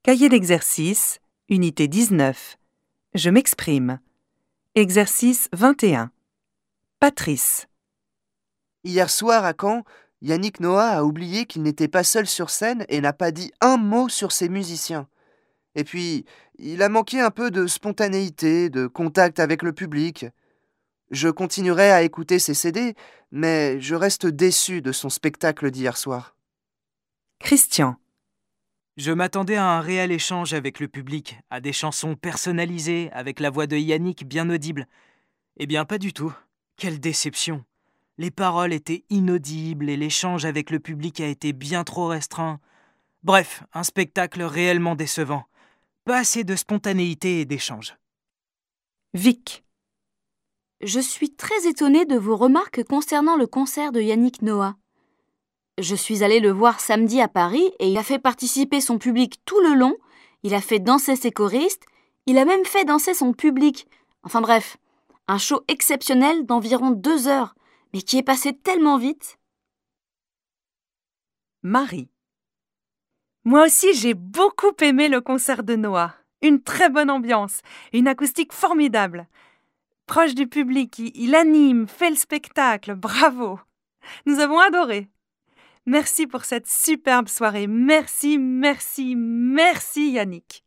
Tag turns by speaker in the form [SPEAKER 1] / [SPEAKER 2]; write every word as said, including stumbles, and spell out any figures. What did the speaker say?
[SPEAKER 1] Cahier d'exercice, unité dix-neuf. Je m'exprime. Exercice vingt et un. Patrice.
[SPEAKER 2] Hier soir à Caen, Yannick Noah a oublié qu'il n'était pas seul sur scène et n'a pas dit un mot sur ses musiciens. Et puis, il a manqué un peu de spontanéité, de contact avec le public. Je continuerai à écouter ses C D, mais je reste déçu de son spectacle d'hier soir.
[SPEAKER 1] Christian.
[SPEAKER 3] Je m'attendais à un réel échange avec le public, à des chansons personnalisées, avec la voix de Yannick bien audible. Eh bien, pas du tout. Quelle déception. Les paroles étaient inaudibles et l'échange avec le public a été bien trop restreint. Bref, un spectacle réellement décevant. Pas assez de spontanéité et d'échange.
[SPEAKER 1] Vic.
[SPEAKER 4] Je suis très étonnée de vos remarques concernant le concert de Yannick Noah. Je suis allée le voir samedi à Paris et il a fait participer son public tout le long, il a fait danser ses choristes, il a même fait danser son public. Enfin bref, un show exceptionnel d'environ deux heures, mais qui est passé tellement vite.
[SPEAKER 1] Marie. Moi aussi, j'ai beaucoup aimé le concert de Noah. Une très bonne ambiance, une acoustique formidable. Proche du public, il, il anime, fait le spectacle, bravo. Nous avons adoré. Merci pour cette superbe soirée. Merci, merci, merci Yannick.